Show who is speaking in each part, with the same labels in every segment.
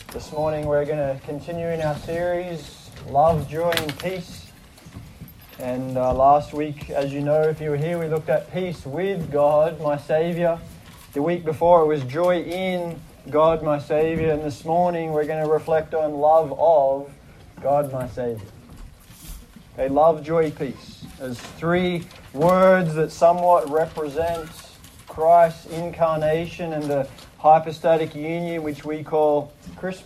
Speaker 1: This morning we're going to continue in our series, Love, Joy and Peace. And last week, as you know, if you were here, we looked at peace with God, my Saviour. The week before it was joy in God, my Saviour. And this morning we're going to reflect on love of God, my Saviour. Okay, love, joy, peace. There's three words that somewhat represent Christ's incarnation and the hypostatic union, which we call Christmas.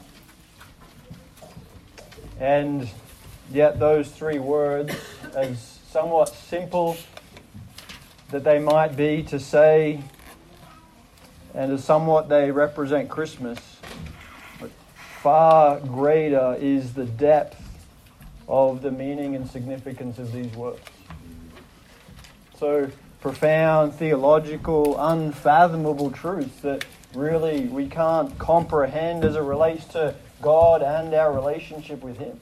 Speaker 1: And yet those three words, as somewhat simple that they might be to say, and as somewhat they represent Christmas, but far greater is the depth of the meaning and significance of these words. So profound, theological, unfathomable truths that really we can't comprehend as it relates to God and our relationship with Him.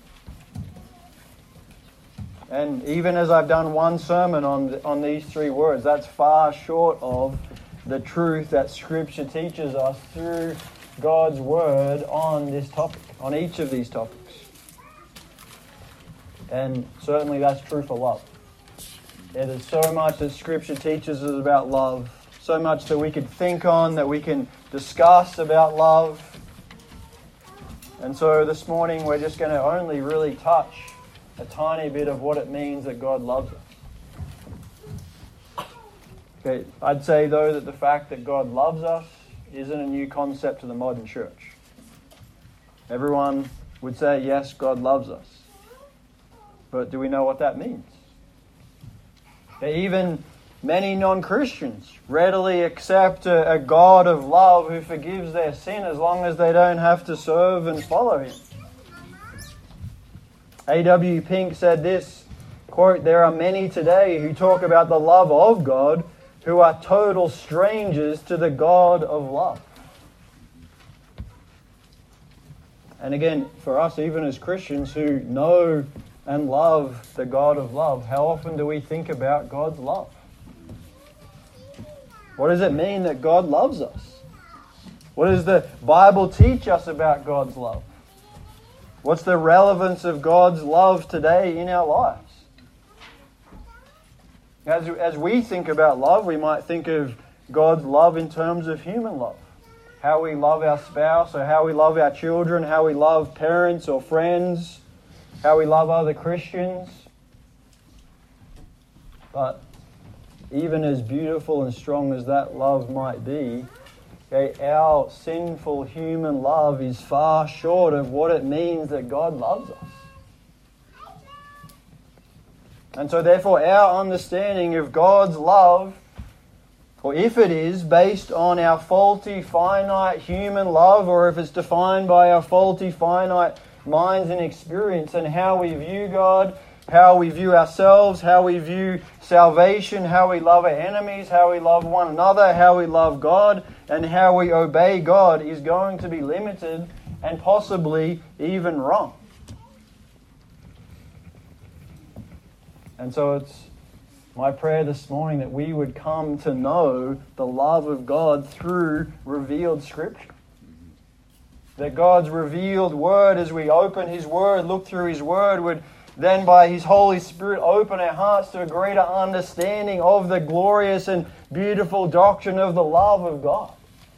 Speaker 1: And even as I've done one sermon on these three words, that's far short of the truth that Scripture teaches us through God's Word on this topic, on each of these topics. And certainly that's true for love. There is so much that Scripture teaches us about love, so much that we could think on, that we can discuss about love. And so this morning we're just going to only really touch a tiny bit of what it means that God loves us. Okay, I'd say though that the fact that God loves us isn't a new concept to the modern church. Everyone would say, yes, God loves us. But do we know what that means? Even many non-Christians readily accept a God of love who forgives their sin as long as they don't have to serve and follow Him. A.W. Pink said this, quote, "There are many today who talk about the love of God who are total strangers to the God of love." And again, for us, even as Christians who know and love the God of love, how often do we think about God's love? What does it mean that God loves us? What does the Bible teach us about God's love? What's the relevance of God's love today in our lives? As we think about love, we might think of God's love in terms of human love. How we love our spouse, or how we love our children, how we love parents or friends, how we love other Christians. But even as beautiful and strong as that love might be, okay, our sinful human love is far short of what it means that God loves us. And so therefore our understanding of God's love, or if it is based on our faulty, finite human love, or if it's defined by our faulty, finite minds and experience, and how we view God, how we view ourselves, how we view salvation, how we love our enemies, how we love one another, how we love God, and how we obey God is going to be limited and possibly even wrong. And so it's my prayer this morning that we would come to know the love of God through revealed Scripture. That God's revealed Word, as we open His Word, look through His Word, would then by His Holy Spirit open our hearts to a greater understanding of the glorious and beautiful doctrine of the love of God.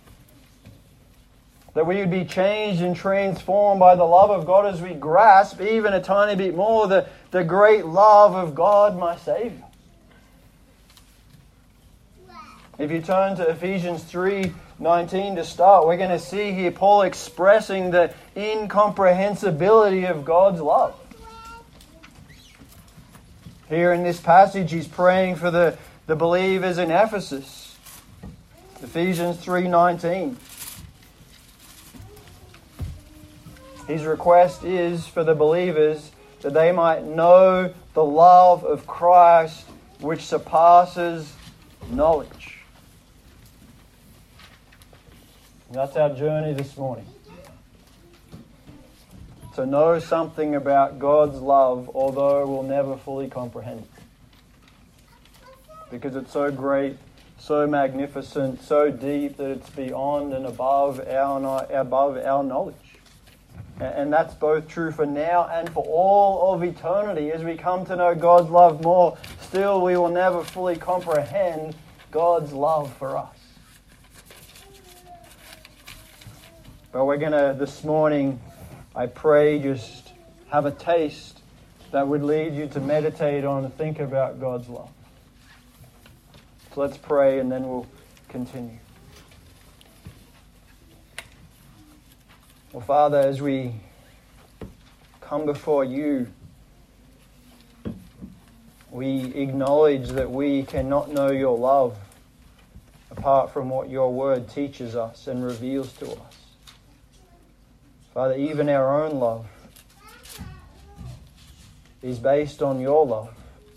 Speaker 1: That we would be changed and transformed by the love of God as we grasp even a tiny bit more the great love of God, my Saviour. If you turn to Ephesians 3:19 to start, we're going to see here Paul expressing the incomprehensibility of God's love. Here in this passage, he's praying for the believers in Ephesus. Ephesians 3:19. His request is for the believers that they might know the love of Christ which surpasses knowledge. That's our journey this morning. To know something about God's love, although we'll never fully comprehend it. Because it's so great, so magnificent, so deep that it's beyond and above our knowledge. And that's both true for now and for all of eternity. As we come to know God's love more, still we will never fully comprehend God's love for us. But we're going to, this morning, I pray, just have a taste that would lead you to meditate on and think about God's love. So let's pray and then we'll continue. Well, Father, as we come before you, we acknowledge that we cannot know your love apart from what your word teaches us and reveals to us. Father, even our own love is based on your love.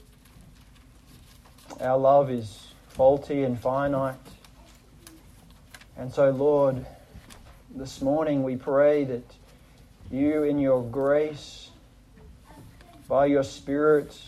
Speaker 1: Our love is faulty and finite. And so, Lord, this morning we pray that you in your grace, by your Spirit,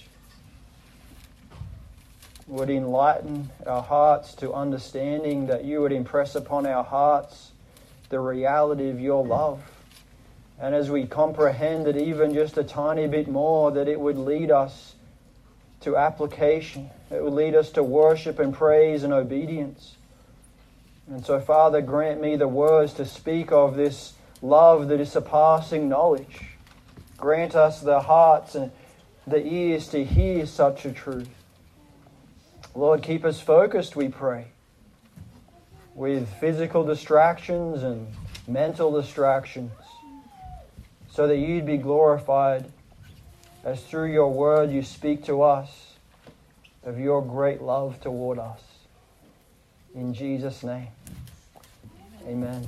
Speaker 1: would enlighten our hearts to understanding, that you would impress upon our hearts the reality of your love. And as we comprehend it even just a tiny bit more, that it would lead us to application. It would lead us to worship and praise and obedience. And so, Father, grant me the words to speak of this love that is surpassing knowledge. Grant us the hearts and the ears to hear such a truth. Lord, keep us focused, we pray, with physical distractions and mental distractions, so that you'd be glorified as through your word you speak to us of your great love toward us. In Jesus' name, amen.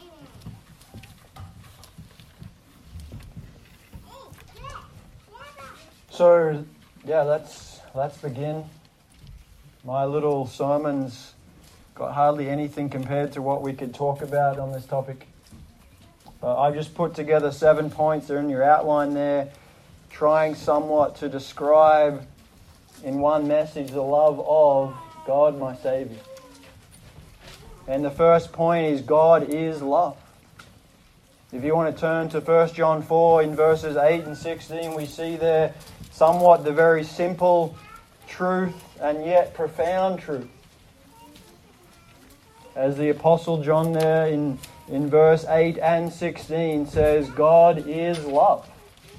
Speaker 1: So, let's begin. My little sermon's got hardly anything compared to what we could talk about on this topic. I've just put together 7 points. They're in your outline there, trying somewhat to describe in one message the love of God, my Savior. And the first point is God is love. If you want to turn to 1 John 4 in verses 8 and 16, we see there somewhat the very simple truth and yet profound truth. As the Apostle John there in verse 8 and 16 says, God is love.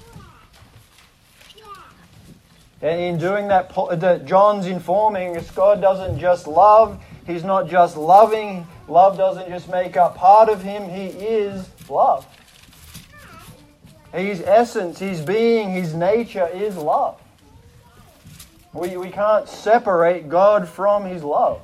Speaker 1: And in doing that, John's informing us God doesn't just love. He's not just loving. Love doesn't just make up part of him. He is love. His essence, his being, his nature is love. We can't separate God from his love.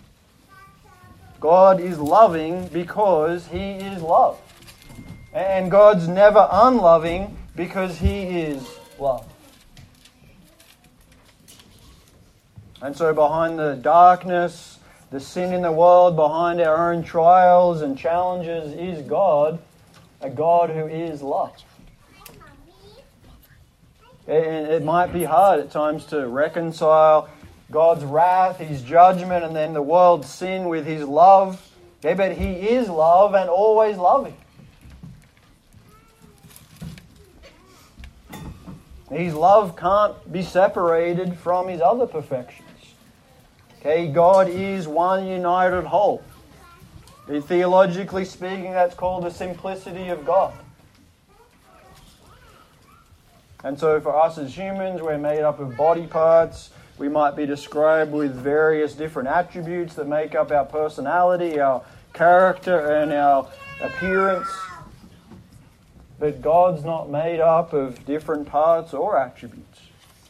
Speaker 1: God is loving because he is love. And God's never unloving because he is love. And so behind the darkness, the sin in the world, behind our own trials and challenges is God, a God who is love. And it might be hard at times to reconcile God's wrath, his judgment, and then the world's sin with his love. Okay, but he is love and always loving. His love can't be separated from his other perfections. Okay, God is one united whole. Theologically speaking, that's called the simplicity of God. And so for us as humans, we're made up of body parts. We might be described with various different attributes that make up our personality, our character, and our appearance. But God's not made up of different parts or attributes.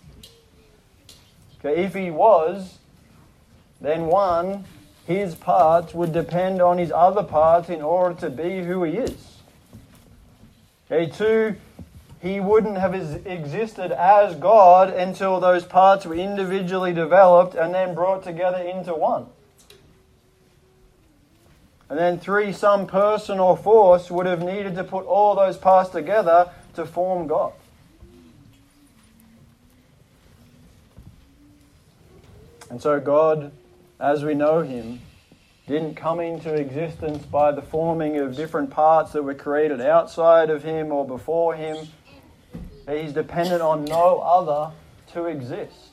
Speaker 1: Okay, if he was, then one, his parts would depend on his other parts in order to be who he is. Okay, two, he wouldn't have existed as God until those parts were individually developed and then brought together into one. And then three, some person or force would have needed to put all those parts together to form God. And so God, as we know him, didn't come into existence by the forming of different parts that were created outside of him or before him. He's dependent on no other to exist.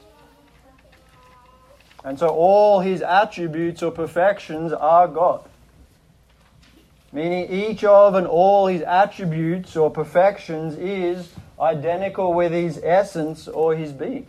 Speaker 1: And so all his attributes or perfections are God. Meaning each of and all his attributes or perfections is identical with his essence or his being.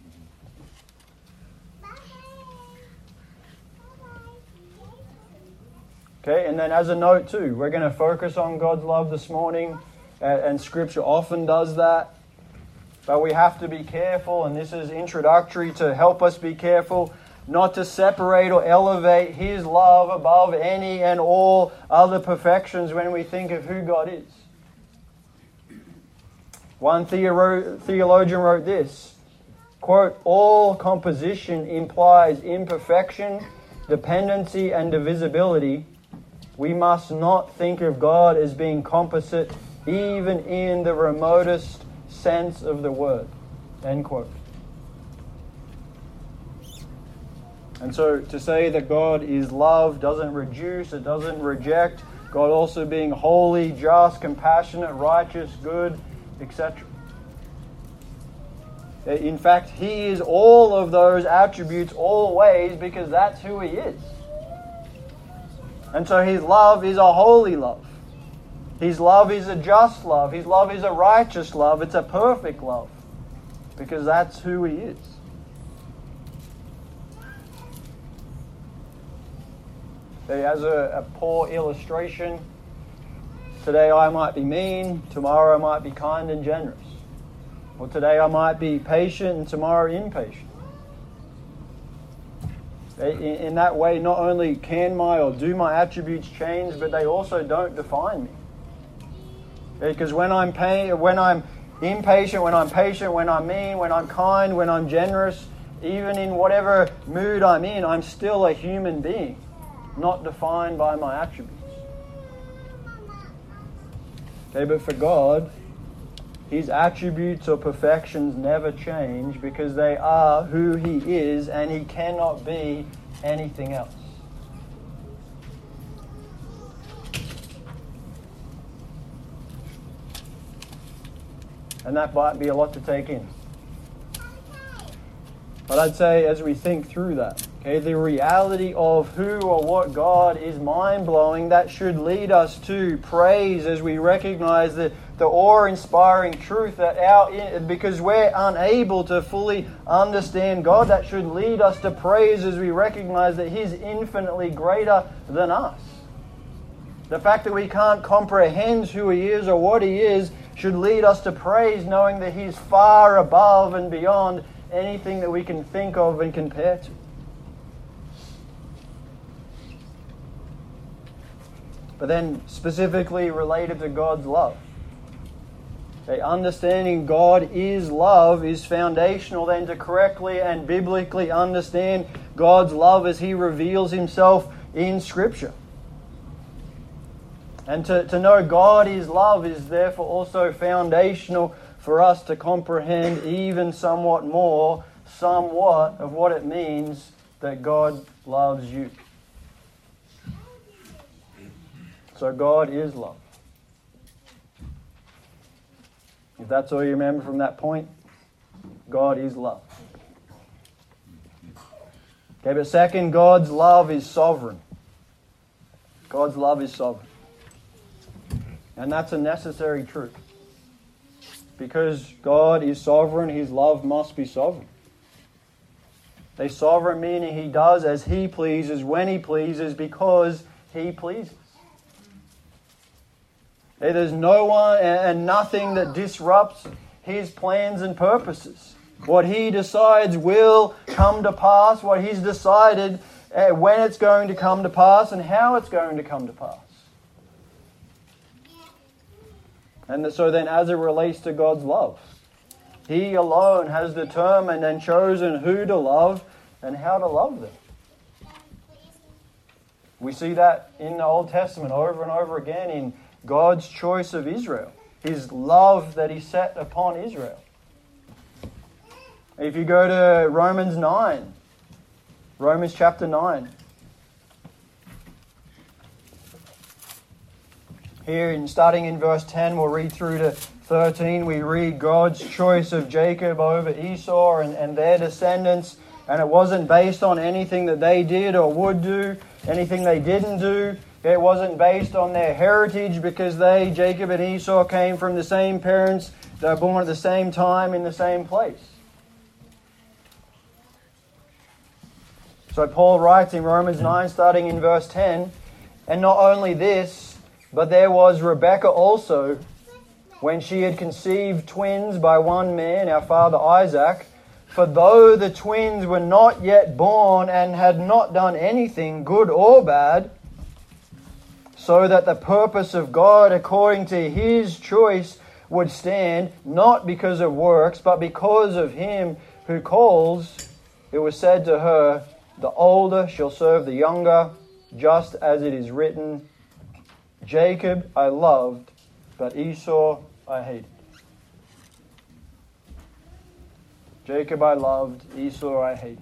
Speaker 1: Okay, and then as a note too, we're going to focus on God's love this morning, and Scripture often does that. But we have to be careful, and this is introductory to help us be careful, not to separate or elevate His love above any and all other perfections when we think of who God is. One theologian wrote this, quote, "All composition implies imperfection, dependency, and divisibility. We must not think of God as being composite even in the remotest sense of the word." End quote. And so to say that God is love doesn't reduce, it doesn't reject God also being holy, just, compassionate, righteous, good, etc. In fact, He is all of those attributes always because that's who He is. And so His love is a holy love. His love is a just love. His love is a righteous love. It's a perfect love because that's who He is. As a poor illustration, today I might be mean, tomorrow I might be kind and generous. Or today I might be patient and tomorrow impatient. In that way, not only can my or do my attributes change, but they also don't define me. Because when I'm impatient, when I'm patient, when I'm mean, when I'm kind, when I'm generous, even in whatever mood I'm in, I'm still a human being, not defined by my attributes. Okay, but for God, His attributes or perfections never change because they are who He is and He cannot be anything else. And that might be a lot to take in. But I'd say as we think through that, okay, the reality of who or what God is mind-blowing. That should lead us to praise as we recognize the awe-inspiring truth that because we're unable to fully understand God, that should lead us to praise as we recognize that He's infinitely greater than us. The fact that we can't comprehend who He is or what He is should lead us to praise, knowing that He's far above and beyond anything that we can think of and compare to. But then specifically related to God's love. Understanding God is love is foundational then to correctly and biblically understand God's love as He reveals Himself in Scripture. And to know God is love is therefore also foundational for us to comprehend even somewhat of what it means that God loves you. So God is love. If that's all you remember from that point, God is love. Okay, but second, God's love is sovereign. God's love is sovereign. And that's a necessary truth. Because God is sovereign, His love must be sovereign. A sovereign meaning He does as He pleases, when He pleases, because He pleases. There's no one and nothing that disrupts His plans and purposes. What He decides will come to pass, what He's decided when it's going to come to pass and how it's going to come to pass. And so then as it relates to God's love, He alone has determined and chosen who to love and how to love them. We see that in the Old Testament over and over again in God's choice of Israel, His love that He set upon Israel. If you go to Romans chapter 9, Here, starting in verse 10, we'll read through to 13. We read God's choice of Jacob over Esau and their descendants. And it wasn't based on anything that they did or would do, anything they didn't do. It wasn't based on their heritage because Jacob and Esau, came from the same parents. They were born at the same time in the same place. So Paul writes in Romans 9, starting in verse 10, and not only this, but there was Rebekah also, when she had conceived twins by one man, our father Isaac. For though the twins were not yet born and had not done anything, good or bad, so that the purpose of God according to His choice would stand, not because of works, but because of Him who calls, it was said to her, the older shall serve the younger, just as it is written, Jacob I loved, but Esau I hated. Jacob I loved, Esau I hated.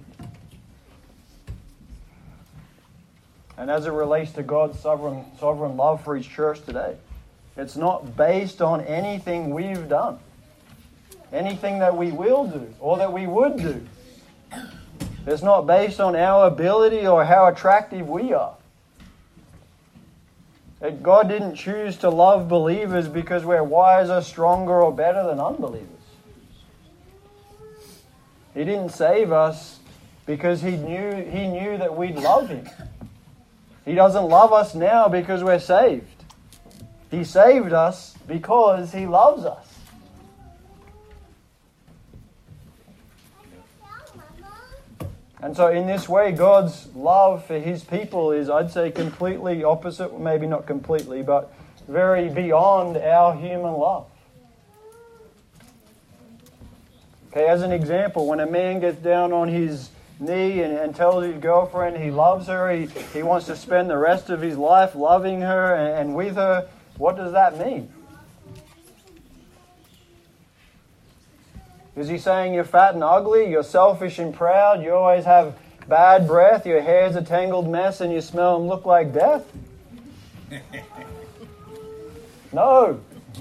Speaker 1: And as it relates to God's sovereign love for His church today, it's not based on anything we've done, anything that we will do or that we would do. It's not based on our ability or how attractive we are. God didn't choose to love believers because we're wiser, stronger, or better than unbelievers. He didn't save us because He knew that we'd love Him. He doesn't love us now because we're saved. He saved us because He loves us. And so in this way, God's love for His people is, I'd say, completely opposite, maybe not completely, but very beyond our human love. Okay, as an example, when a man gets down on his knee and tells his girlfriend he loves her, he wants to spend the rest of his life loving her and with her, what does that mean? Is he saying you're fat and ugly, you're selfish and proud, you always have bad breath, your hair's a tangled mess, and you smell and look like death? No.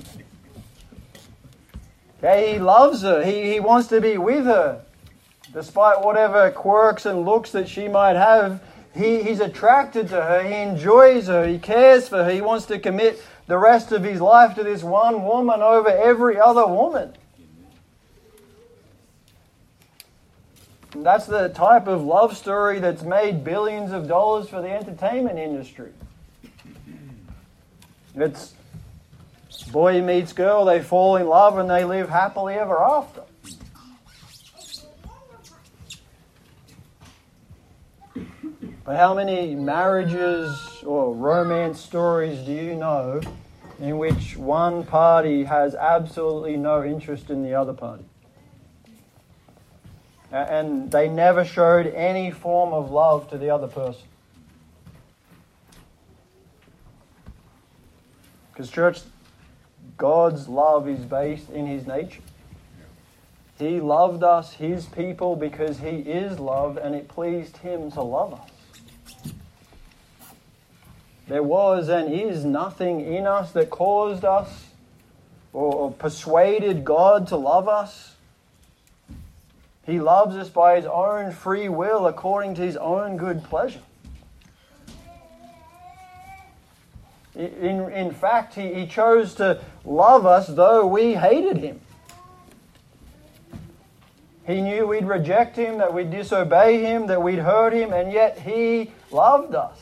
Speaker 1: Okay, he loves her. He wants to be with her. Despite whatever quirks and looks that she might have, he's attracted to her, he enjoys her, he cares for her, he wants to commit the rest of his life to this one woman over every other woman. And that's the type of love story that's made billions of dollars for the entertainment industry. It's boy meets girl, they fall in love and they live happily ever after. But how many marriages or romance stories do you know in which one party has absolutely no interest in the other party? And they never showed any form of love to the other person. Because, church, God's love is based in His nature. He loved us, His people, because He is love, and it pleased Him to love us. There was and is nothing in us that caused us or persuaded God to love us. He loves us by His own free will according to His own good pleasure. In fact, He chose to love us though we hated Him. He knew we'd reject Him, that we'd disobey Him, that we'd hurt Him, and yet He loved us.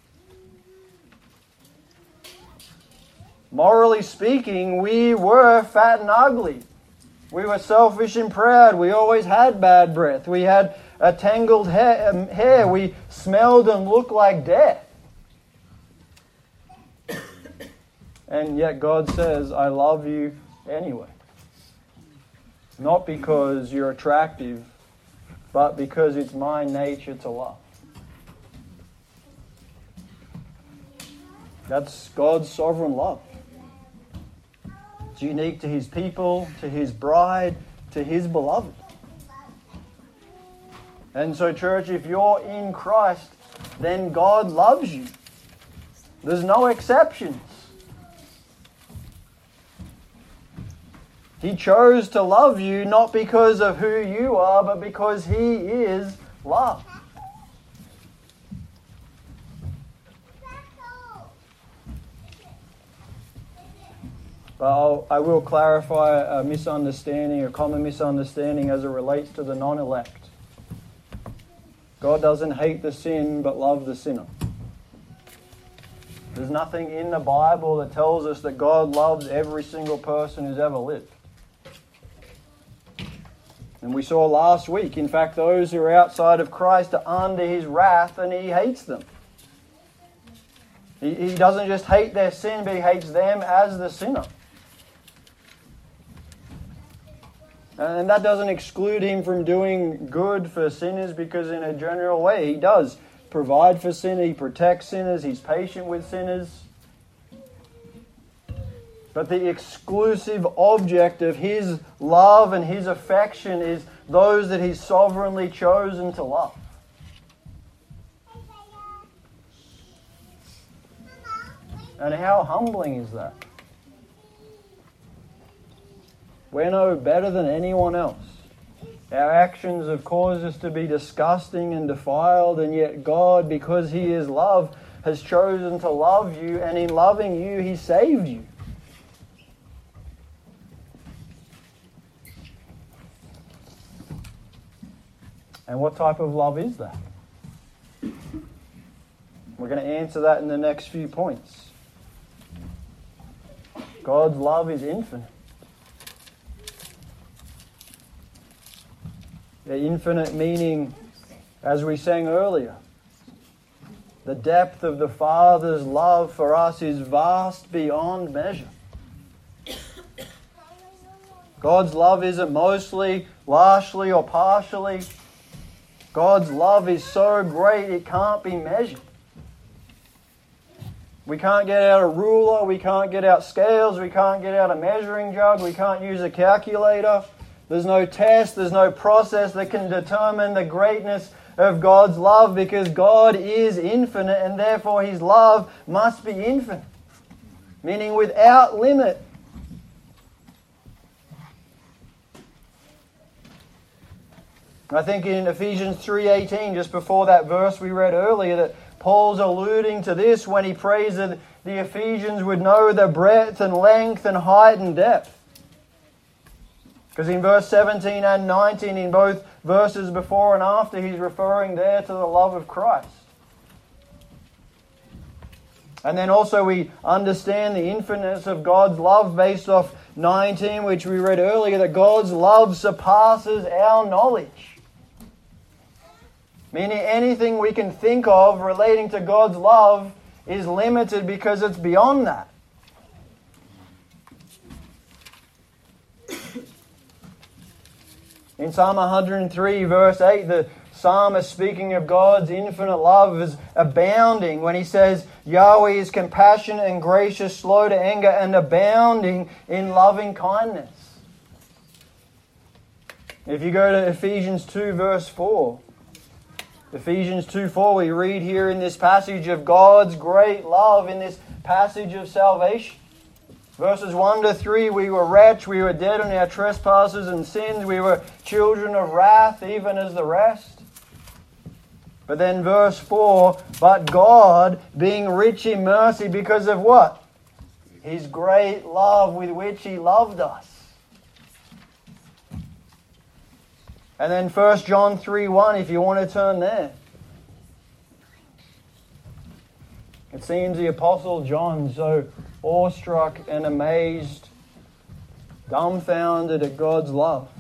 Speaker 1: Morally speaking, we were fat and ugly. We were selfish and proud. We always had bad breath. We had a tangled hair. We smelled and looked like death. And yet God says, I love you anyway. Not because you're attractive, but because it's my nature to love. That's God's sovereign love. It's unique to His people, to His bride, to His beloved. And so, church, if you're in Christ, then God loves you. There's no exceptions. He chose to love you not because of who you are, but because He is love. But I will clarify a misunderstanding, a common misunderstanding as it relates to the non-elect. God doesn't hate the sin, but love the sinner. There's nothing in the Bible that tells us that God loves every single person who's ever lived. And we saw last week, in fact, those who are outside of Christ are under His wrath and He hates them. He doesn't just hate their sin, but He hates them as the sinner. And that doesn't exclude Him from doing good for sinners, because in a general way He does provide for sinners, He protects sinners, He's patient with sinners. But the exclusive object of His love and His affection is those that He's sovereignly chosen to love. And how humbling is that? We're no better than anyone else. Our actions have caused us to be disgusting and defiled, and yet God, because He is love, has chosen to love you, and in loving you, He saved you. And what type of love is that? We're going to answer that in the next few points. God's love is infinite. The infinite meaning, as we sang earlier, the depth of the Father's love for us is vast beyond measure. God's love isn't mostly, largely, or partially. God's love is so great it can't be measured. We can't get out a ruler, we can't get out scales, we can't get out a measuring jug, we can't use a calculator. There's no test, there's no process that can determine the greatness of God's love, because God is infinite and therefore His love must be infinite, meaning without limit. I think in Ephesians 3:18, just before that verse we read earlier, that Paul's alluding to this when he prays that the Ephesians would know the breadth and length and height and depth. Because in verse 17 and 19, in both verses before and after, he's referring there to the love of Christ. And then also we understand the infiniteness of God's love based off 19, which we read earlier, that God's love surpasses our knowledge. Meaning anything we can think of relating to God's love is limited because it's beyond that. In Psalm 103, verse 8, the psalmist, speaking of God's infinite love, is abounding when he says, Yahweh is compassionate and gracious, slow to anger, and abounding in loving kindness. If you go to Ephesians 2, verse 4, Ephesians 2:4, we read here in this passage of God's great love, in this passage of salvation. Verses 1 to 3, we were wretched, we were dead in our trespasses and sins, we were children of wrath, even as the rest. But then verse 4, but God, being rich in mercy, because of what? His great love with which He loved us. And then 1 John 3:1, if you want to turn there. It seems the Apostle John, so awestruck and amazed, dumbfounded at God's love.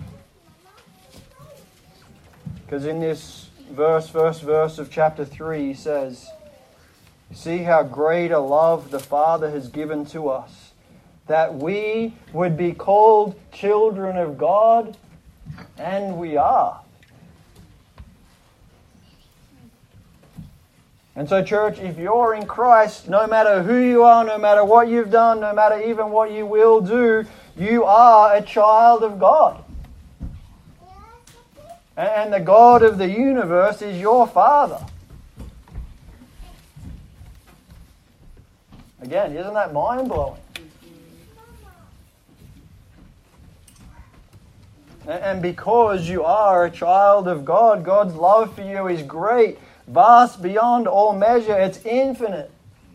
Speaker 1: Because in this first verse of chapter 3, he says, see how great a love the Father has given to us, that we would be called children of God, and we are. And so, church, if you're in Christ, no matter who you are, no matter what you've done, no matter even what you will do, you are a child of God. And the God of the universe is your Father. Again, isn't that mind-blowing? And because you are a child of God, God's love for you is great, vast beyond all measure. It's infinite.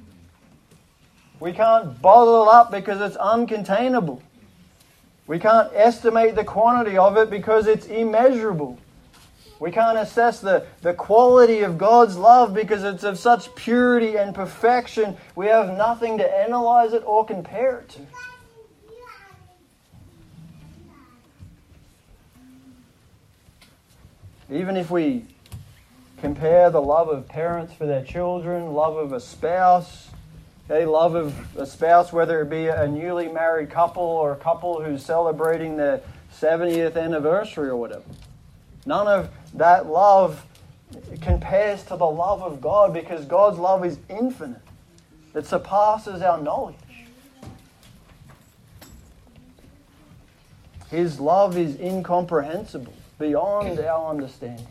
Speaker 1: We can't bottle it up because it's uncontainable. We can't estimate the quantity of it because it's immeasurable. We can't assess the quality of God's love because it's of such purity and perfection. We have nothing to analyze it or compare it to. Even if we compare the love of parents for their children, love of a spouse, love of a spouse, whether it be a newly married couple or a couple who's celebrating their 70th anniversary or whatever. None of that love compares to the love of God, because God's love is infinite. It surpasses our knowledge. His love is incomprehensible, beyond our understanding.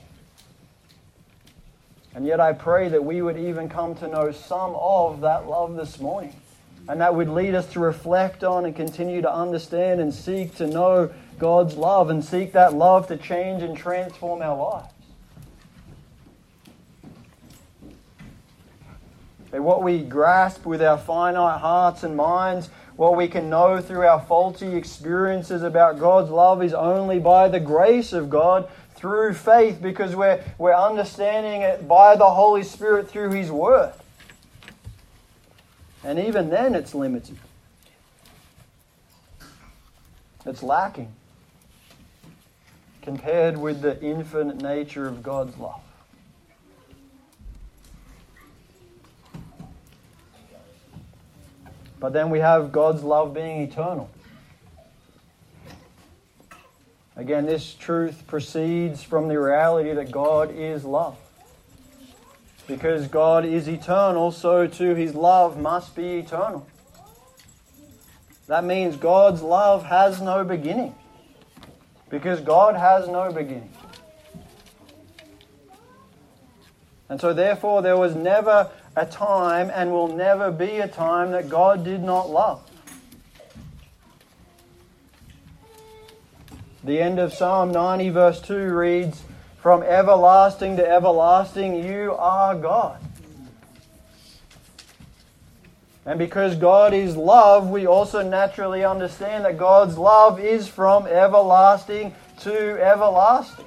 Speaker 1: And yet I pray that we would even come to know some of that love this morning. And that would lead us to reflect on and continue to understand and seek to know God's love, and seek that love to change and transform our lives. And what we grasp with our finite hearts and minds, what we can know through our faulty experiences about God's love, is only by the grace of God through faith, because we're understanding it by the Holy Spirit through His Word. And even then it's limited. It's lacking compared with the infinite nature of God's love. But then we have God's love being eternal. Again, this truth proceeds from the reality that God is love. Because God is eternal, so too His love must be eternal. That means God's love has no beginning. Because God has no beginning. And so therefore there was never a time, and will never be a time, that God did not love. The end of Psalm 90 verse 2 reads, "From everlasting to everlasting you are God." And because God is love, we also naturally understand that God's love is from everlasting to everlasting.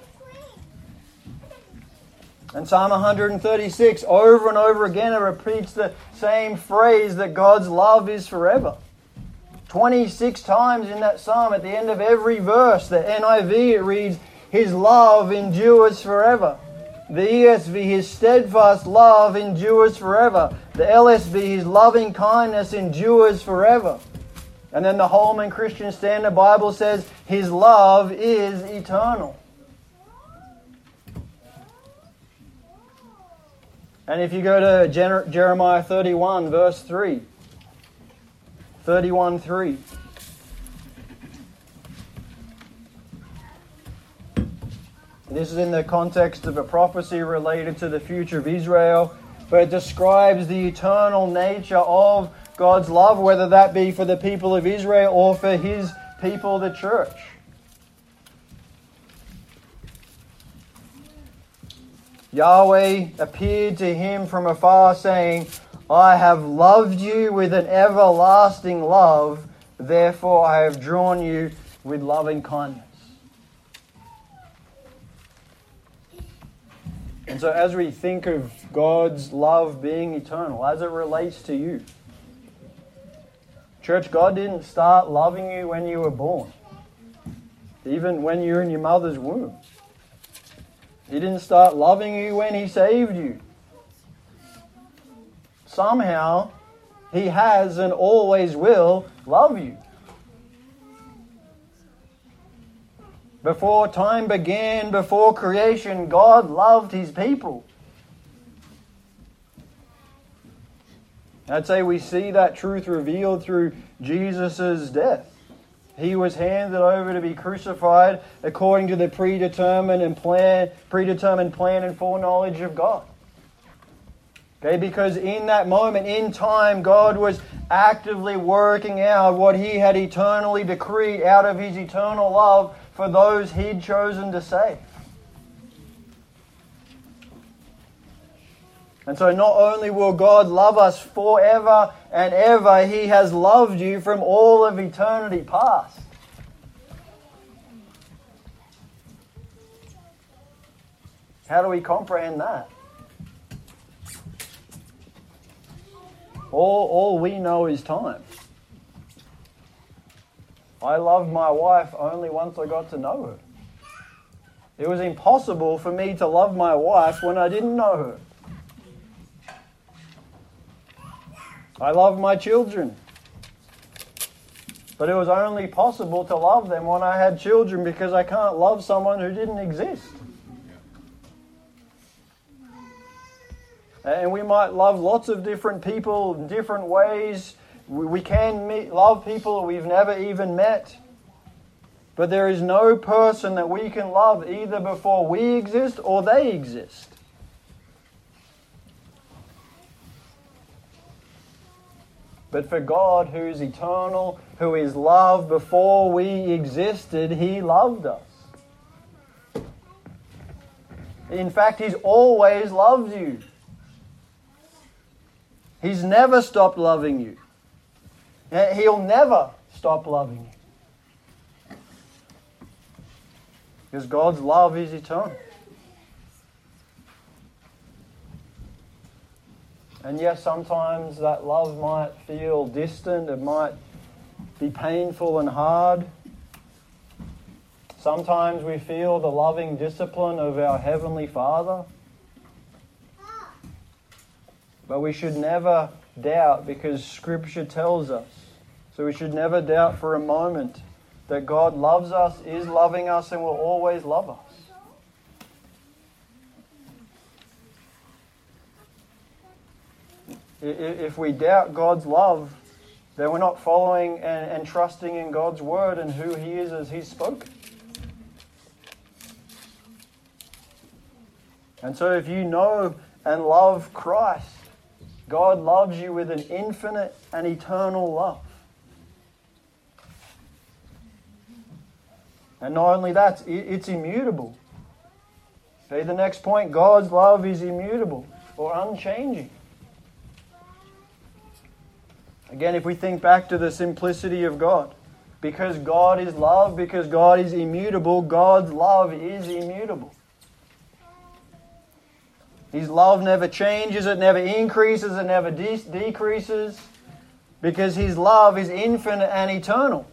Speaker 1: And Psalm 136, over and over again, it repeats the same phrase that God's love is forever. 26 times in that psalm, at the end of every verse, the NIV, it reads, "His love endures forever." The ESV, "His steadfast love endures forever." The LSB, "His loving kindness endures forever." And then the Holman Christian Standard Bible says, "His love is eternal." And if you go to Jeremiah 31, verse 3, 31:3. This is in the context of a prophecy related to the future of Israel, but it describes the eternal nature of God's love, whether that be for the people of Israel or for His people, the church. Yahweh appeared to him from afar, saying, "I have loved you with an everlasting love, therefore I have drawn you with loving kindness." And so as we think of God's love being eternal, as it relates to you, church, God didn't start loving you when you were born, even when you were in your mother's womb. He didn't start loving you when He saved you. Somehow, He has and always will love you. Before time began, before creation, God loved His people. I'd say we see that truth revealed through Jesus' death. He was handed over to be crucified according to the predetermined plan and foreknowledge of God. Okay, because in that moment, in time, God was actively working out what He had eternally decreed out of His eternal love for those He'd chosen to save. And so not only will God love us forever and ever, He has loved you from all of eternity past. How do we comprehend that? All we know is time. I loved my wife only once I got to know her. It was impossible for me to love my wife when I didn't know her. I love my children. But it was only possible to love them when I had children, because I can't love someone who didn't exist. And we might love lots of different people in different ways. We can love people we've never even met. But there is no person that we can love either before we exist or they exist. But for God, who is eternal, who is love, before we existed, He loved us. In fact, He's always loved you. He's never stopped loving you. He'll never stop loving you. Because God's love is eternal. And yes, sometimes that love might feel distant. It might be painful and hard. Sometimes we feel the loving discipline of our Heavenly Father. But we should never doubt, because Scripture tells us. So we should never doubt for a moment that God loves us, is loving us, and will always love us. If we doubt God's love, then we're not following and trusting in God's Word and who He is as He's spoken. And so if you know and love Christ, God loves you with an infinite and eternal love. And not only that, it's immutable. Okay, the next point, God's love is immutable or unchanging. Again, if we think back to the simplicity of God, because God is love, because God is immutable, God's love is immutable. His love never changes, it never increases, it never decreases, because His love is infinite and eternal.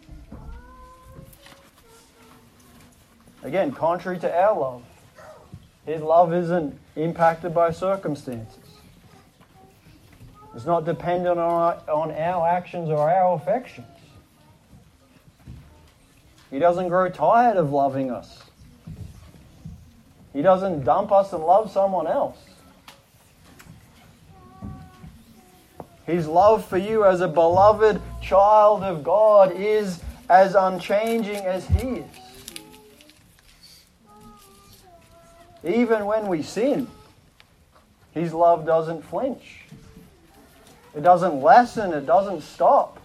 Speaker 1: Again, contrary to our love, His love isn't impacted by circumstances. It's not dependent on our actions or our affections. He doesn't grow tired of loving us. He doesn't dump us and love someone else. His love for you as a beloved child of God is as unchanging as He is. Even when we sin, His love doesn't flinch. It doesn't lessen, it doesn't stop.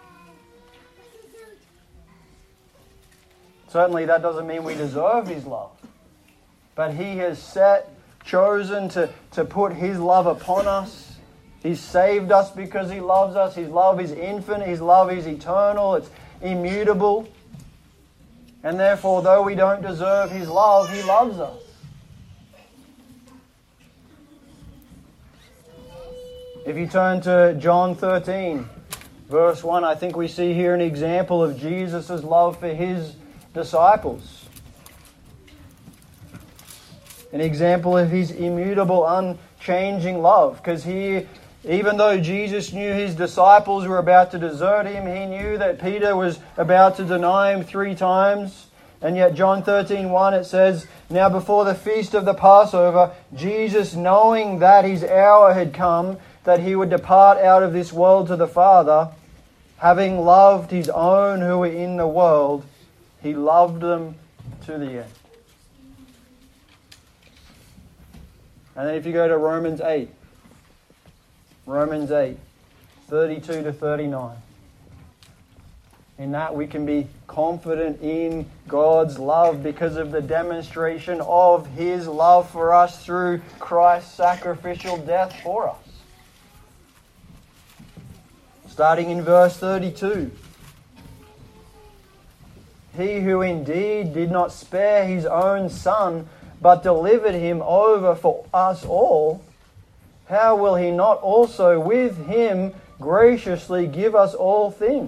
Speaker 1: Certainly that doesn't mean we deserve His love. But He has chosen to put His love upon us. He's saved us because He loves us. His love is infinite. His love is eternal. It's immutable. And therefore, though we don't deserve His love, He loves us. If you turn to John 13, verse 1, I think we see here an example of Jesus' love for His disciples. An example of His immutable, unchanging love. Because here, even though Jesus knew His disciples were about to desert Him, He knew that Peter was about to deny Him 3 times. And yet John 13:1, it says, "Now before the feast of the Passover, Jesus, knowing that His hour had come, that He would depart out of this world to the Father, having loved His own who were in the world, He loved them to the end." And then if you go to Romans 8, 32 to 39. In that we can be confident in God's love because of the demonstration of His love for us through Christ's sacrificial death for us. Starting in verse 32. He who indeed did not spare His own Son, but delivered Him over for us all, how will He not also with Him graciously give us all things?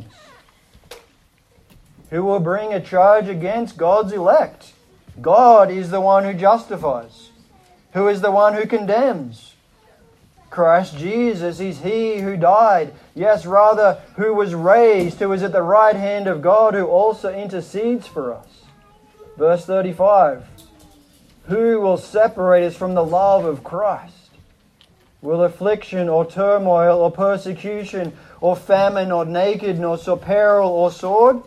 Speaker 1: Who will bring a charge against God's elect? God is the one who justifies. Who is the one who condemns? Christ Jesus is He who died, yes, rather, who was raised, who is at the right hand of God, who also intercedes for us. Verse 35. Who will separate us from the love of Christ? Will affliction or turmoil or persecution or famine or nakedness or peril or sword?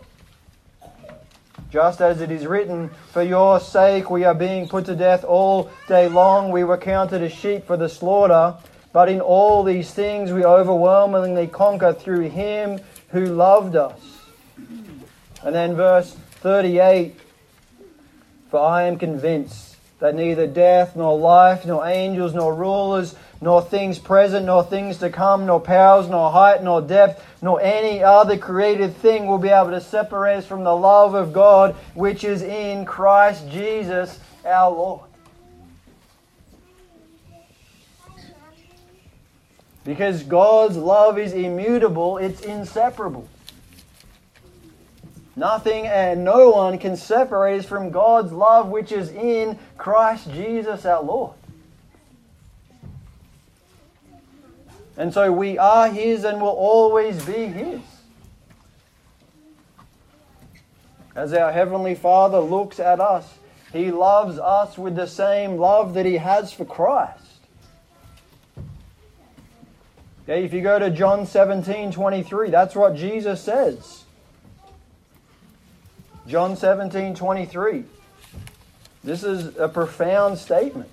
Speaker 1: Just as it is written, for your sake we are being put to death all day long. We were counted as sheep for the slaughter. But in all these things we overwhelmingly conquer through Him who loved us. And then verse 38. For I am convinced that neither death, nor life, nor angels, nor rulers, nor things present, nor things to come, nor powers, nor height, nor depth, nor any other created thing will be able to separate us from the love of God, which is in Christ Jesus our Lord. Because God's love is immutable, it's inseparable. Nothing and no one can separate us from God's love, which is in Christ Jesus our Lord. And so we are His and will always be His. As our Heavenly Father looks at us, He loves us with the same love that He has for Christ. Okay, if you go to John 17:23, that's what Jesus says. John 17:23. This is a profound statement.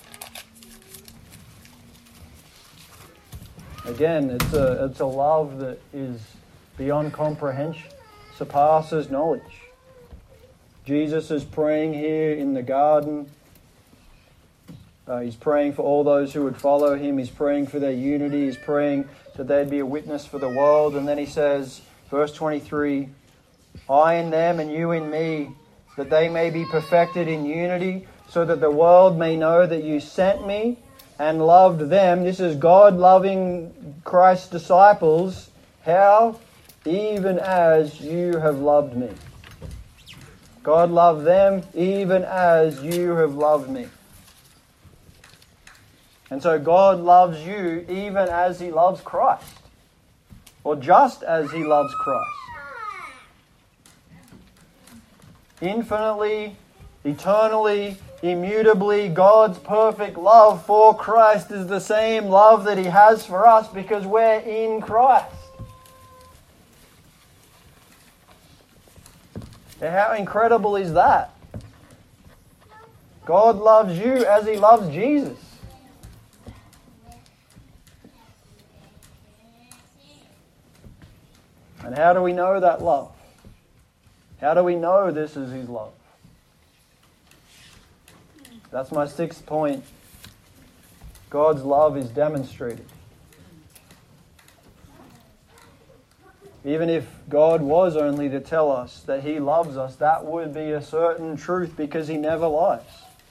Speaker 1: Again, it's a love that is beyond comprehension, surpasses knowledge. Jesus is praying here in the garden. He's praying for all those who would follow Him. He's praying for their unity. He's praying that they'd be a witness for the world. And then He says, verse 23, I in them and you in me, that they may be perfected in unity, so that the world may know that you sent me and loved them. This is God loving Christ's disciples. How? Even as you have loved me. God loved them even as you have loved me. And so God loves you even as He loves Christ. Or just as He loves Christ. Infinitely, eternally, immutably, God's perfect love for Christ is the same love that He has for us because we're in Christ. And how incredible is that? God loves you as He loves Jesus. And how do we know that love? How do we know this is His love? That's my sixth point. God's love is demonstrated. Even if God was only to tell us that He loves us, that would be a certain truth because He never lies.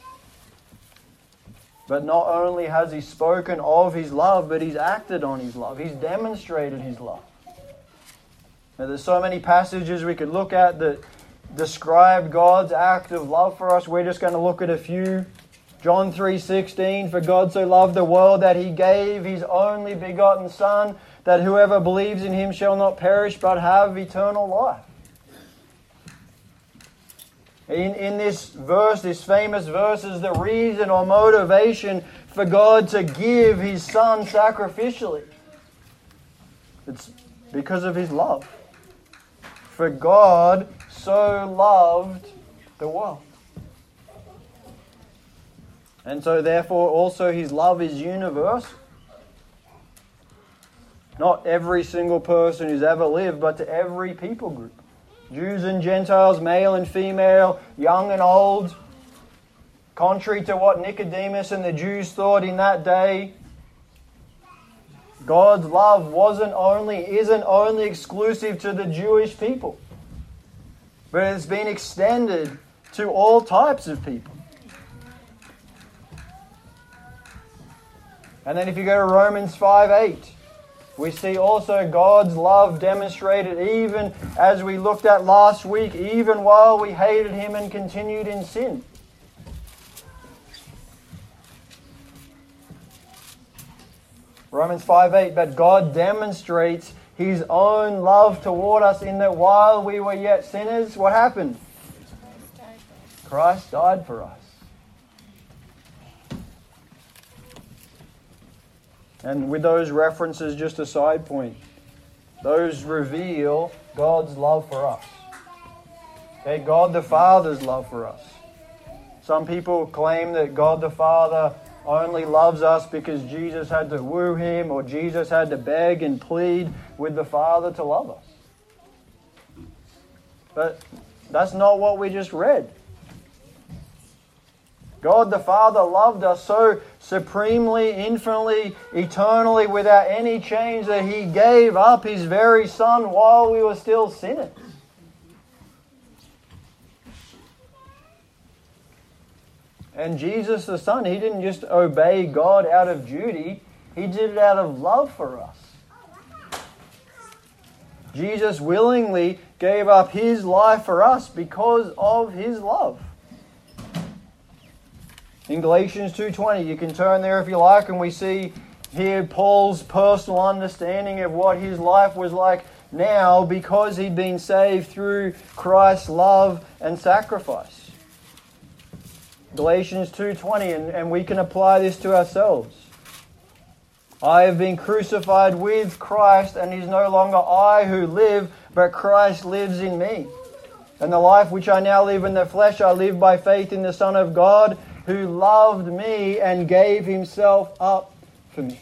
Speaker 1: But not only has He spoken of His love, but He's acted on His love. He's demonstrated His love. Now, there's so many passages we could look at that describe God's act of love for us. We're just going to look at a few. John 3:16, for God so loved the world that He gave His only begotten Son, that whoever believes in Him shall not perish but have eternal life. In this verse, this famous verse, is the reason or motivation for God to give His Son sacrificially. It's because of His love. For God so loved the world. And so therefore also His love is universal. Not every single person who's ever lived, but to every people group. Jews and Gentiles, male and female, young and old. Contrary to what Nicodemus and the Jews thought in that day, God's love isn't only exclusive to the Jewish people, but it's been extended to all types of people. And then if you go to Romans 5:8, we see also God's love demonstrated even as we looked at last week, even while we hated Him and continued in sin. Romans 5:8, but God demonstrates His own love toward us in that while we were yet sinners, what happened? Christ died for us. And with those references, just a side point, those reveal God's love for us. Okay, God the Father's love for us. Some people claim that God the Father only loves us because Jesus had to woo Him or Jesus had to beg and plead with the Father to love us. But that's not what we just read. God the Father loved us so supremely, infinitely, eternally, without any change that He gave up His very Son while we were still sinners. And Jesus the Son, He didn't just obey God out of duty, He did it out of love for us. Jesus willingly gave up His life for us because of His love. In Galatians 2:20, you can turn there if you like, and we see here Paul's personal understanding of what his life was like now because he'd been saved through Christ's love and sacrifice. Galatians 2:20, and we can apply this to ourselves. I have been crucified with Christ, and it is no longer I who live, but Christ lives in me. And the life which I now live in the flesh, I live by faith in the Son of God, who loved me and gave Himself up for me.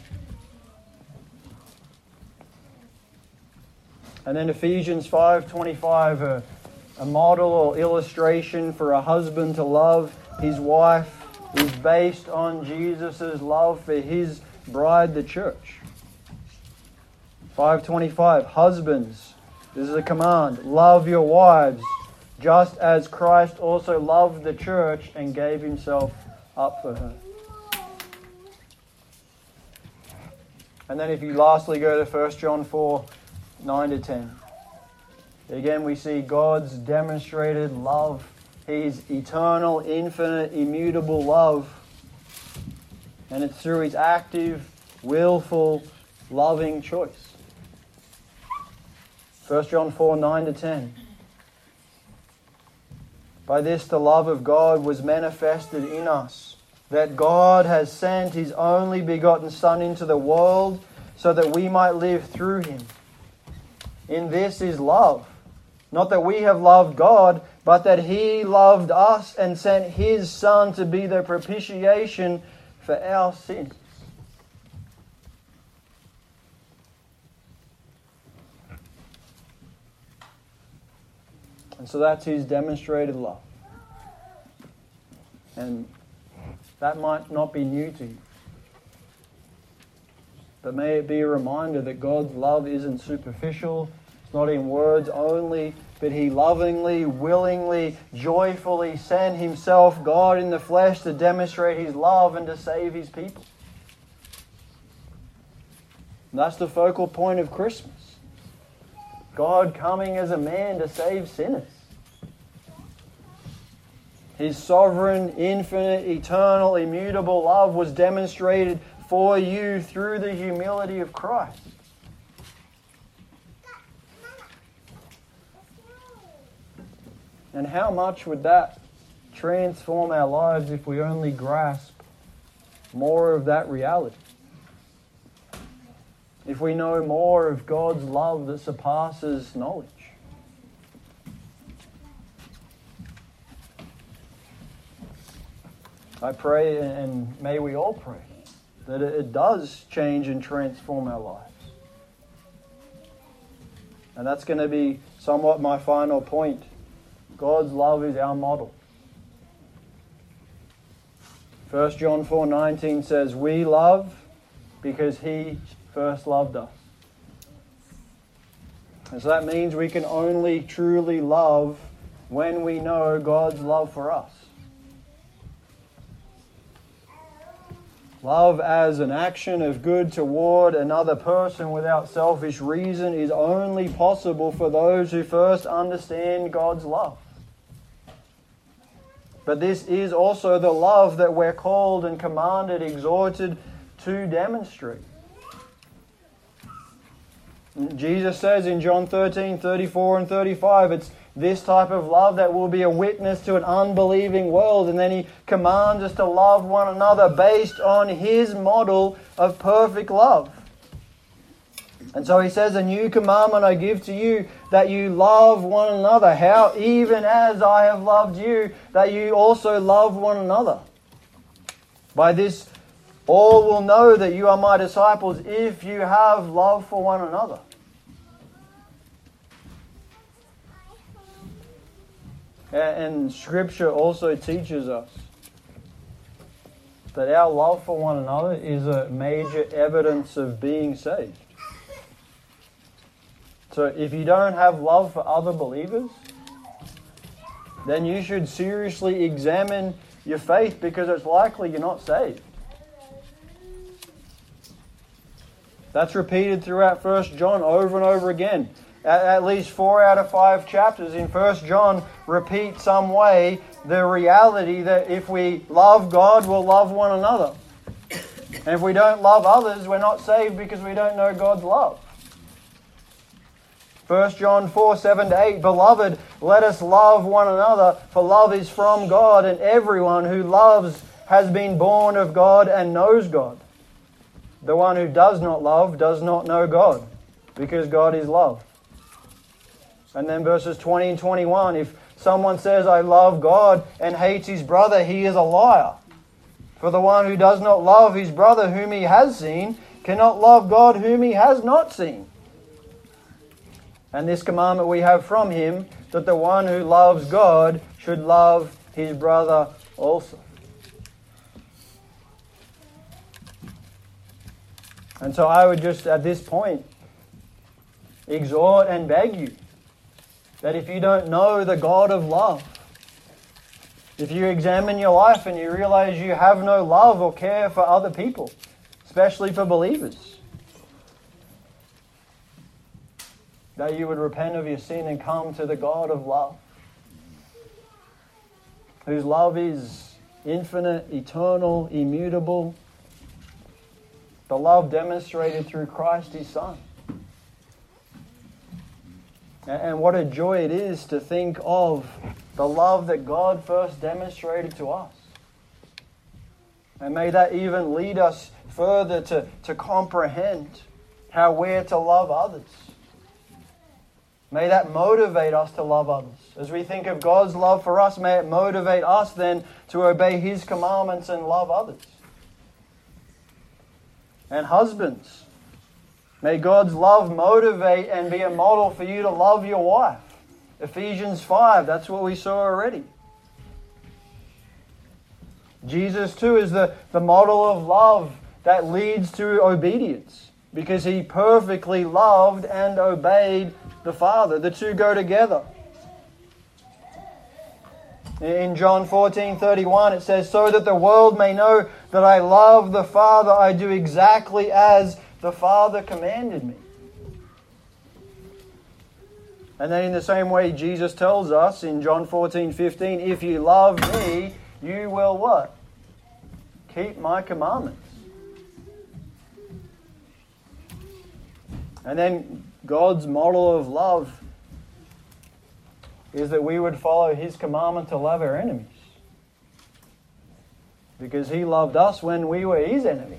Speaker 1: And then Ephesians 5:25, a model or illustration for a husband to love his wife is based on Jesus' love for His bride, the church. 5:25, husbands, this is a command, love your wives, just as Christ also loved the church and gave Himself up for her. And then if you lastly go to 1 John 4:9-10, again we see God's demonstrated love, His eternal, infinite, immutable love, and it's through His active, willful, loving choice. 1 John 4:9-10. By this the love of God was manifested in us, that God has sent His only begotten Son into the world so that we might live through Him. In this is love, not that we have loved God, but that He loved us and sent His Son to be the propitiation for our sins. And so that's His demonstrated love. And that might not be new to you. But may it be a reminder that God's love isn't superficial. It's not in words only, but He lovingly, willingly, joyfully sent Himself, God in the flesh, to demonstrate His love and to save His people. And that's the focal point of Christmas. God coming as a man to save sinners. His sovereign, infinite, eternal, immutable love was demonstrated for you through the humility of Christ. And how much would that transform our lives if we only grasp more of that reality? If we know more of God's love that surpasses knowledge. I pray, and may we all pray, that it does change and transform our lives. And that's going to be somewhat my final point. God's love is our model. 1 John 4:19 says, "We love because He first loved us." And so that means we can only truly love when we know God's love for us. Love as an action of good toward another person without selfish reason is only possible for those who first understand God's love. But this is also the love that we're called and commanded, exhorted to demonstrate. Jesus says in John 13:34 and 35, it's this type of love that will be a witness to an unbelieving world. And then He commands us to love one another based on His model of perfect love. And so He says, "A new commandment I give to you, that you love one another. How? Even as I have loved you, that you also love one another. By this all will know that you are my disciples, if you have love for one another." And Scripture also teaches us that our love for one another is a major evidence of being saved. So if you don't have love for other believers, then you should seriously examine your faith, because it's likely you're not saved. That's repeated throughout 1 John over and over again. At least 4 out of 5 chapters in 1 John repeat some way the reality that if we love God, we'll love one another. And if we don't love others, we're not saved because we don't know God's love. 1 John 4:7-8, "Beloved, let us love one another, for love is from God, and everyone who loves has been born of God and knows God. The one who does not love does not know God, because God is love." And then verses 20 and 21, "If someone says, 'I love God,' and hates his brother, he is a liar. For the one who does not love his brother whom he has seen cannot love God whom he has not seen. And this commandment we have from Him, that the one who loves God should love his brother also." And so I would just, at this point, exhort and beg you that if you don't know the God of love, if you examine your life and you realize you have no love or care for other people, especially for believers, that you would repent of your sin and come to the God of love, whose love is infinite, eternal, immutable, the love demonstrated through Christ His Son. And what a joy it is to think of the love that God first demonstrated to us. And may that even lead us further to comprehend how we're to love others. May that motivate us to love others. As we think of God's love for us, may it motivate us then to obey His commandments and love others. And husbands, may God's love motivate and be a model for you to love your wife. Ephesians 5, that's what we saw already. Jesus too is the model of love that leads to obedience, because He perfectly loved and obeyed the Father. The two go together. In John 14:31 it says, "So that the world may know that I love the Father, I do exactly as the Father commanded me." And then in the same way Jesus tells us in John 14:15, "If you love me, you will" what? "Keep my commandments." And then God's model of love is that we would follow His commandment to love our enemies, because He loved us when we were His enemy.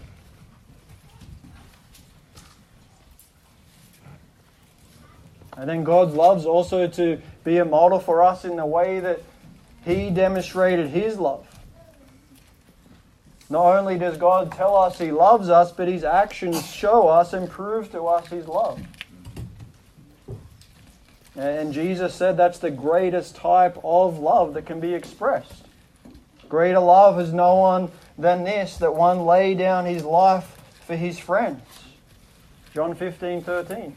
Speaker 1: And then God's love is also to be a model for us in the way that He demonstrated His love. Not only does God tell us He loves us, but His actions show us and prove to us His love. And Jesus said that's the greatest type of love that can be expressed. Greater love has no one than this, that one lay down his life for his friends. John 15:13.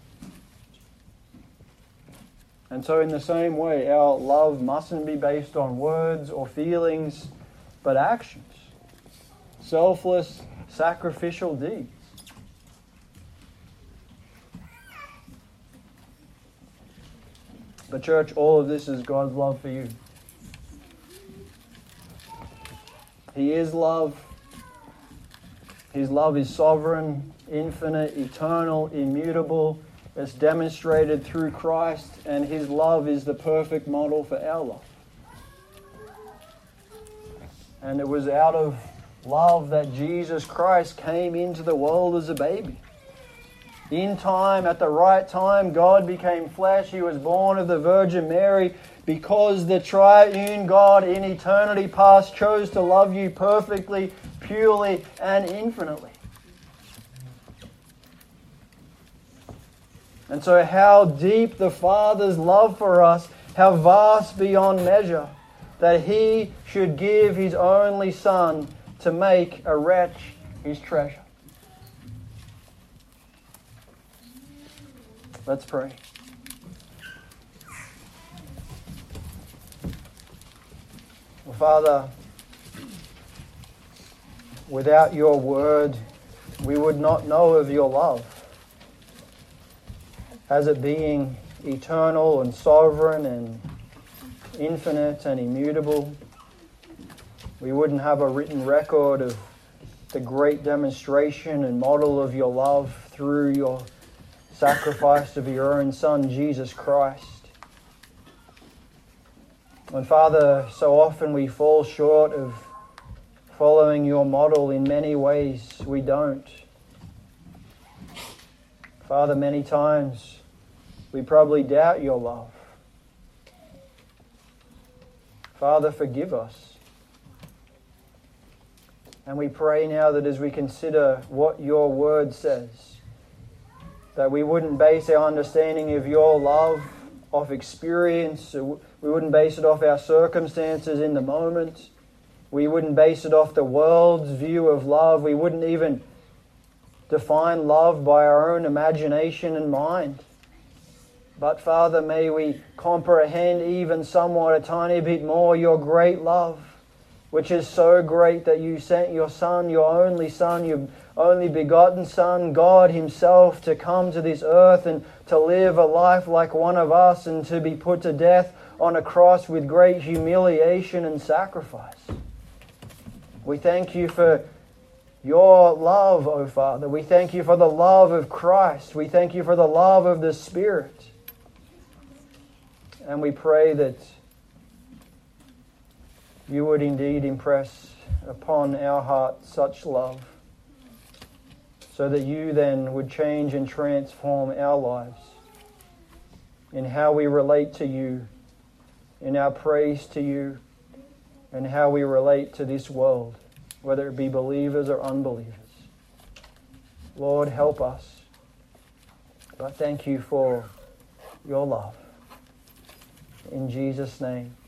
Speaker 1: And so in the same way, our love mustn't be based on words or feelings, but actions. Selfless, sacrificial deeds. But church, all of this is God's love for you. He is love. His love is sovereign, infinite, eternal, immutable. It's demonstrated through Christ, and His love is the perfect model for our love. And it was out of love that Jesus Christ came into the world as a baby. In time, at the right time, God became flesh. He was born of the Virgin Mary because the triune God in eternity past chose to love you perfectly, purely, and infinitely. And so how deep the Father's love for us, how vast beyond measure, that He should give His only Son to make a wretch His treasure. Let's pray. Well, Father, without Your Word, we would not know of Your love. As it being eternal and sovereign and infinite and immutable, we wouldn't have a written record of the great demonstration and model of Your love through Your sacrifice of Your own Son, Jesus Christ. And Father, so often we fall short of following Your model in many ways. We don't. Father, many times we probably doubt Your love. Father, forgive us. And we pray now that as we consider what Your Word says, that we wouldn't base our understanding of Your love off experience. We wouldn't base it off our circumstances in the moment. We wouldn't base it off the world's view of love. We wouldn't even define love by our own imagination and mind. But Father, may we comprehend even somewhat a tiny bit more Your great love, which is so great that You sent Your Son, Your only Son, Your only begotten Son, God Himself, to come to this earth and to live a life like one of us and to be put to death on a cross with great humiliation and sacrifice. We thank You for Your love, O Father. We thank You for the love of Christ. We thank You for the love of the Spirit. And we pray that You would indeed impress upon our hearts such love, so that You then would change and transform our lives in how we relate to You, in our praise to You, and how we relate to this world, whether it be believers or unbelievers. Lord, help us. But thank You for Your love. In Jesus' name.